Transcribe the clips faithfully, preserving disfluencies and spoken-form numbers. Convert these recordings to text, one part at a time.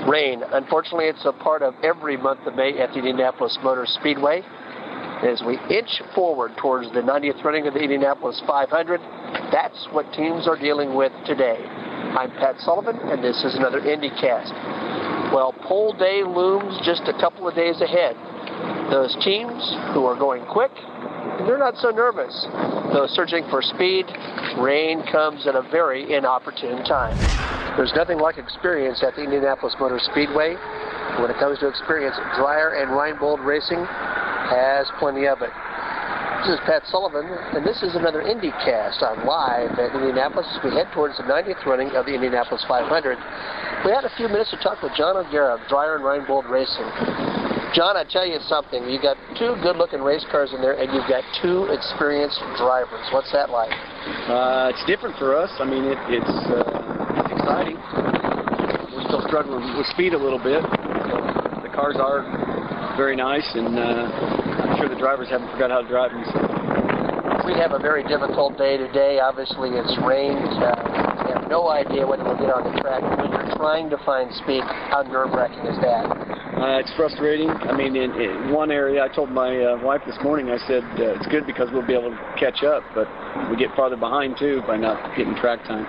Rain. Unfortunately, it's a part of every month of May at the Indianapolis Motor Speedway. As we inch forward towards the ninetieth running of the Indianapolis five hundred, that's what teams are dealing with today. I'm Pat Sullivan, and this is another IndyCast. Well, pole day looms just a couple of days ahead. Those teams who are going quick, they're not so nervous. Those searching for speed, rain comes at a very inopportune time. There's nothing like experience at the Indianapolis Motor Speedway. When it comes to experience, Dreyer and Reinbold Racing has plenty of it. This is Pat Sullivan, and this is another IndyCast on live at Indianapolis as we head towards the ninetieth running of the Indianapolis five hundred. We had a few minutes to talk with John O'Gara of Dreyer and Reinbold Racing. John, I tell you something. You've got two good-looking race cars in there, and you've got two experienced drivers. What's that like? Uh, it's different for us. I mean, it, it's, uh, it's exciting. We're still struggling with speed a little bit. So the cars are very nice, and uh, I'm sure the drivers haven't forgot how to drive them. So. We have a very difficult day today. Obviously, it's rained. Uh, we have no idea whether we'll get on the track. When you're trying to find speed, how nerve-wracking is that? Uh, it's frustrating. I mean, in, in one area, I told my uh, wife this morning, I said, uh, it's good because we'll be able to catch up, but we get farther behind, too, by not getting track time.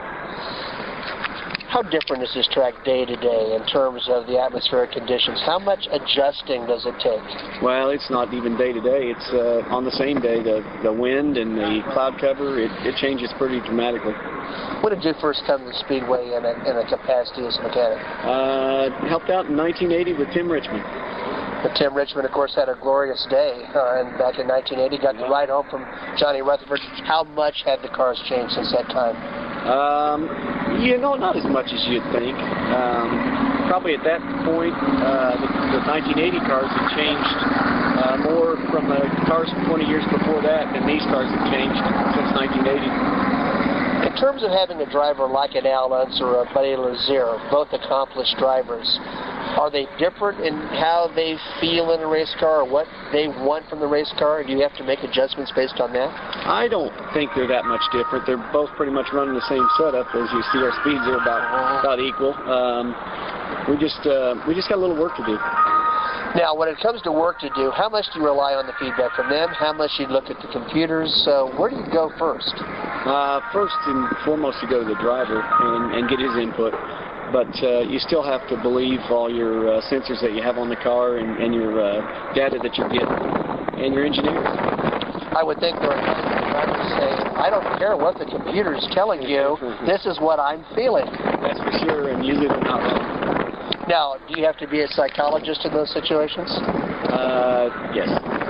How different is this track day to day in terms of the atmospheric conditions? How much adjusting does it take? Well, it's not even day to day. It's uh, on the same day. The, the wind and the cloud cover, it, it changes pretty dramatically. When did you first come to the Speedway in a, in a capacity as a mechanic? Uh, helped out in nineteen eighty with Tim Richmond. But Tim Richmond, of course, had a glorious day, uh, and back in nineteen eighty, got the ride home from Johnny Rutherford. How much have the cars changed since that time? Um, you know, not as much as you'd think. Um, probably at that point, uh, the, the nineteen eighty cars had changed uh, more from the cars from twenty years before that than these cars have changed since nineteen eighty. In terms of having a driver like an Al Unser or a Buddy Lazier, both accomplished drivers, are they different in how they feel in a race car or what they want from the race car? Or do you have to make adjustments based on that? I don't think they're that much different. They're both pretty much running the same setup. As you see, our speeds are about about equal. Um, we just uh, we just got a little work to do. Now, when it comes to work to do, how much do you rely on the feedback from them? How much do you look at the computers? So where do you go first? Uh, first and foremost, you go to the driver and, and get his input. But uh, you still have to believe all your uh, sensors that you have on the car and, and your uh, data that you get and your engineers. I would think there are drivers saying, I don't care what the computer is telling you, this is what I'm feeling. That's for sure, and usually they're not wrong. Now, do you have to be a psychologist in those situations? Uh, yes.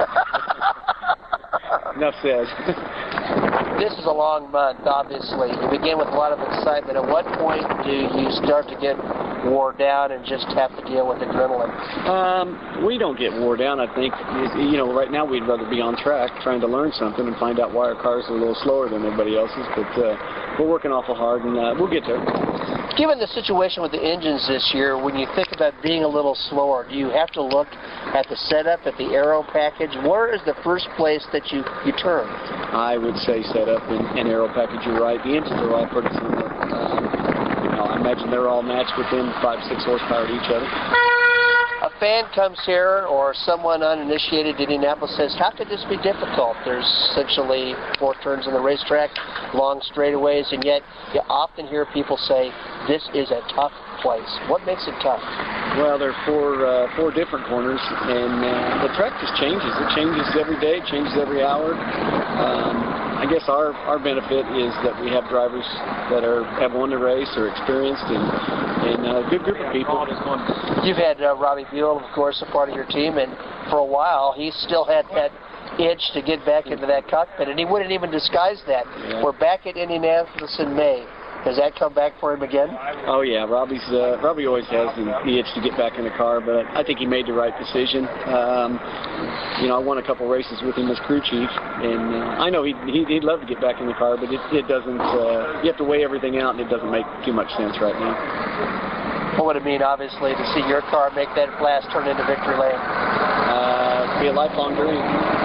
Enough said. This is a long month, obviously. You begin with a lot of excitement. At what point do you start to get wore down and just have to deal with adrenaline? Um, we don't get wore down, I think. You know, right now we'd rather be on track trying to learn something and find out why our cars are a little slower than everybody else's. But uh, we're working awful hard, and uh, we'll get there. Given the situation with the engines this year, when you think about being a little slower, do you have to look at the setup, at the aero package? Where is the first place that you, you turn? I would say setup and, and aero package. You're right. The engines are all pretty similar. Um, you know, I imagine they're all matched within five, six horsepower to each other. A fan comes here, or someone uninitiated in Indianapolis says, how could this be difficult? There's essentially four turns on the racetrack, long straightaways, and yet you often hear people say, this is a tough place. What makes it tough? Well, there are four, uh, four different corners, and uh, the track just changes. It changes every day, it changes every hour. Um, I guess our, our benefit is that we have drivers that are have won the race or experienced, and, and a good group of people. You've had uh, Robbie Buell, of course, a part of your team, and for a while he still had that itch to get back into that cockpit, and he wouldn't even disguise that. Yeah. We're back at Indianapolis in May. Does that come back for him again? Oh yeah, Robbie's uh, Robbie always has the, the itch to get back in the car, but I think he made the right decision. Um, you know, I won a couple races with him as crew chief, and uh, I know he'd, he'd love to get back in the car, but it, it doesn't. Uh, you have to weigh everything out, and it doesn't make too much sense right now. What would it mean, obviously, to see your car make that blast turn into victory lane? Uh, be a lifelong dream.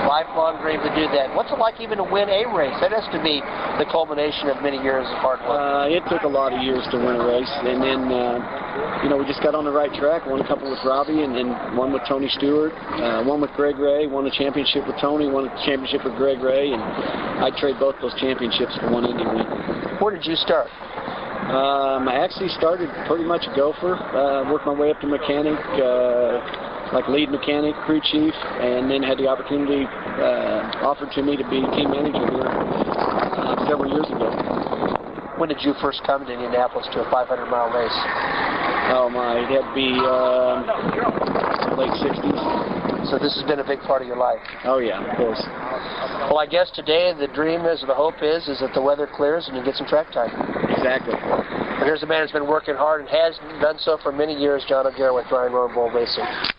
lifelong dream to do that. What's it like even to win a race? That has to be the culmination of many years of hard work. Uh, it took a lot of years to win a race, and then uh, you know we just got on the right track. Won a couple with Robbie, and then one with Tony Stewart, uh, one with Greg Ray, won a championship with Tony, won a championship with Greg Ray, and I'd trade both those championships for one Indy win. Where did you start? Um, I actually started pretty much a gopher, uh, worked my way up to mechanic, uh, like lead mechanic, crew chief, and then had the opportunity uh, offered to me to be team manager here uh, several years ago. When did you first come to Indianapolis to a five hundred mile race? Oh my, it had to be uh, late sixties. So this has been a big part of your life. Oh yeah, of course. Well, I guess today the dream is, or the hope is, is that the weather clears and you get some track time. Exactly. And here's a man who's been working hard and has done so for many years, John O'Gara with Ryan Rowan Bull Racing.